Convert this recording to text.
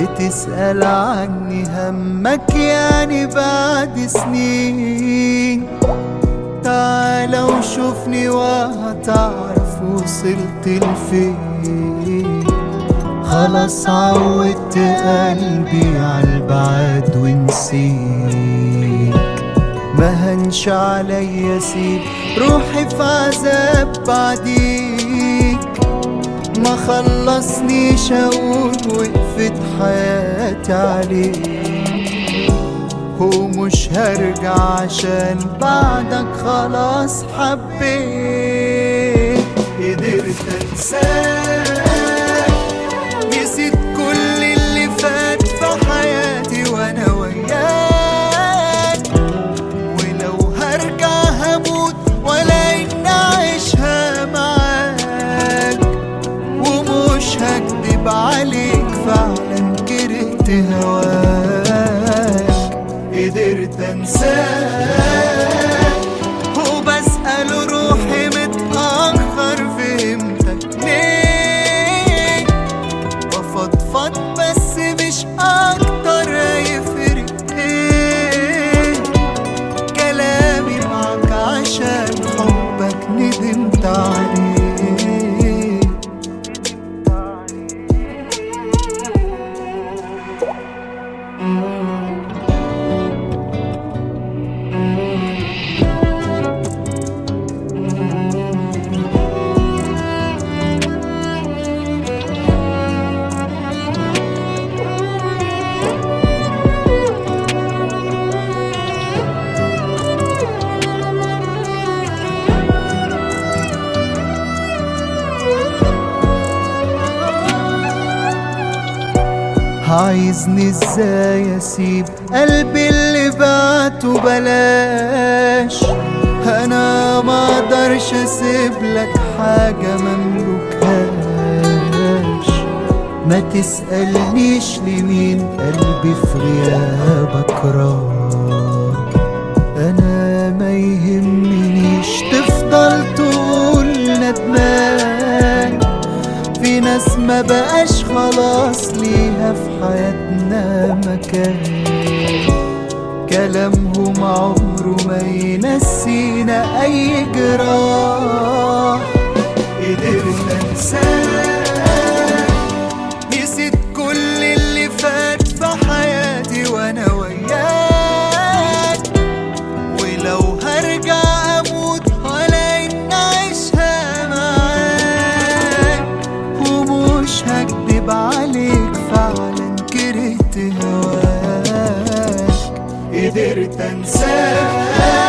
بتسأل عني همك يعني بعد سنين. تعال وشوفني وهتعرف وصلت لفين. خلاص عودت قلبي عالبعد ونسيك، مهنش عليا سيب روحي في عذاب بعديك. ما خلصنيش اقول وقفت حياتي عليك، ومش هرجع عشان بعدك خلاص حبيت. قدرت انساك، نسيت كل اللي فات في حياتي وانا وياك. ولو هرجع هموت ولا اني اعيشها معاك، ومش هكدب عليك فعلا كرهت هواك. قدرت انساك وبسأل روحي متأخر فهمتك ليه. بفضفض بس مش اكتر، هيفرق ايه كلامي معاك عشان حبك ندمت عليه. عايزني ازاي اسيب قلبي اللي بعته بلاش. انا ما اقدرش اسيب لك حاجة مملكهاش. ما تسألنيش لمين قلبي في غيابك راح. انا ما يهمنيش تفضل تقول ندمان. في ناس ما بقاش خلاص ليها في حياتنا مكان، كلامهم عمره ما ينسينا اي جراح. قدرت انساك، نسيت كل اللي فات في حياتي وانا وياك. ولو هرجع اموت ولا اني اعيشها معاك، ومش هكدب عليك فعلا كرهت هواك. قدرت انساك